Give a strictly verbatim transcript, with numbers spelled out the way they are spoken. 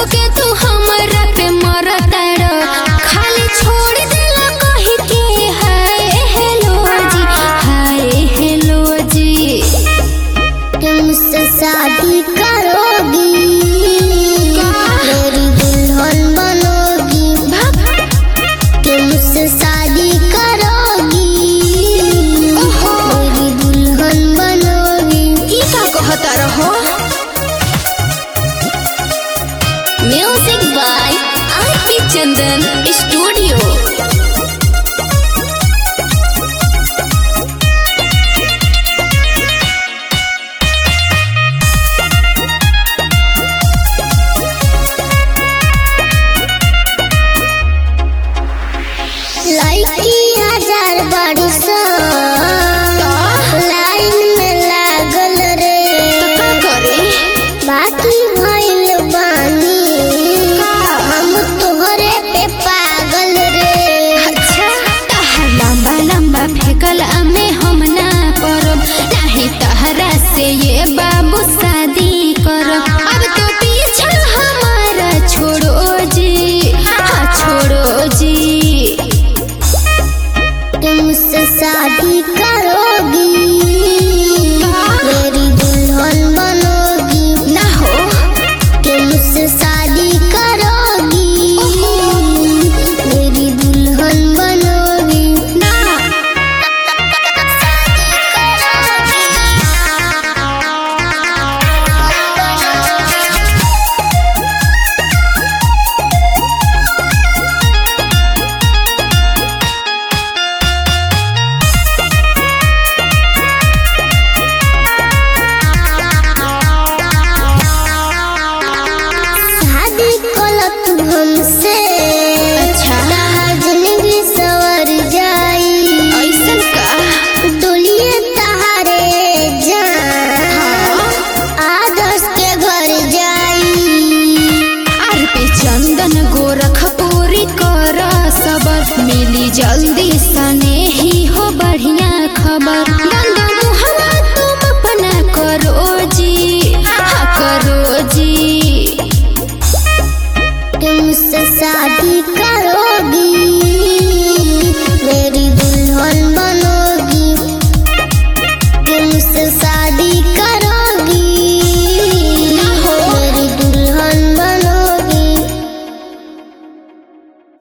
झूठो के तू हमरा पे मरता रो, खाली छोड़ देला कहि के हाय हेलो जी, हाय हेलो जी। तुमसे शादी करोगी, मेरी दुल्हन बनोगी, तुमसे शादी करोगी, मेरी दुल्हन बनोगी। ई का कहता रहो? Music by Aarti Chandan studio. लड़की हजार बड़ी सो लाइन में लागल रे, का करे? बाकी भइल बानी हम तोहरे पे पागल रे। अच्छा तहर लंबा लंबा फेंकल में हम ना करब, नहीं तहरा से ये बाबू शादी करब। अब तो पीछा हमारा छोड़ो जी, हाँ छोड़ो जी। तुमसे शादी करोगी, मेरी दुल्हन बनोगी, ना हो तुमसे शादी करोगी, मेरी दुल्हन बनोगी। ना। शादी करो तू हमसे, अच्छा तहार जिंदगी सवर जाई, ऐसन का? डोलिए तहारे जान आदर्श के घर जाई। आर पे चंदन गोरखपुरी कर सबर, मिली जल्दी सने ही हो बढ़िया खबर।